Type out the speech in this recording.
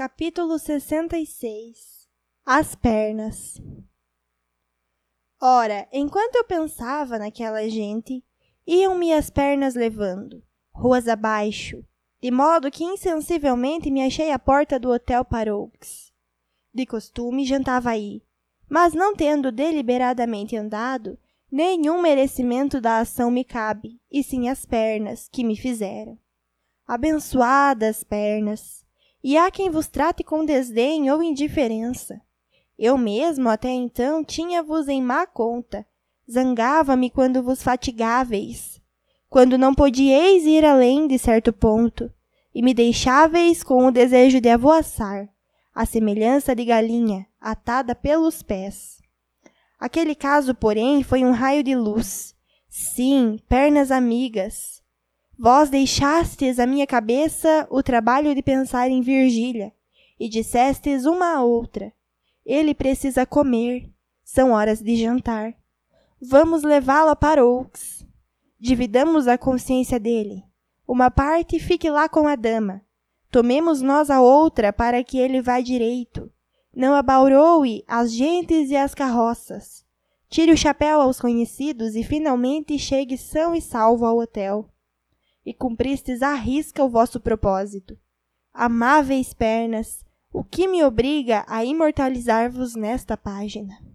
Capítulo 66 As pernas. Ora, enquanto eu pensava naquela gente, iam-me as pernas levando, ruas abaixo, de modo que insensivelmente me achei à porta do Hotel Paroux. De costume, jantava aí, mas não tendo deliberadamente andado, nenhum merecimento da ação me cabe, e sim as pernas, que me fizeram. Abençoadas pernas! E há quem vos trate com desdém ou indiferença. Eu mesmo, até então, tinha-vos em má conta. Zangava-me quando vos fatigáveis, quando não podieis ir além de certo ponto, e me deixáveis com o desejo de avoaçar, à semelhança de galinha, atada pelos pés. Aquele caso, porém, foi um raio de luz. Sim, pernas amigas. Vós deixastes à minha cabeça o trabalho de pensar em Virgília, e dissestes uma à outra: ele precisa comer, são horas de jantar. Vamos levá-lo a Paroux. Dividamos a consciência dele. Uma parte fique lá com a dama. Tomemos nós a outra para que ele vá direito. Não abauroe as gentes e as carroças. Tire o chapéu aos conhecidos e finalmente chegue são e salvo ao hotel. E cumpristes à risca o vosso propósito. Amáveis pernas, o que me obriga a imortalizar-vos nesta página?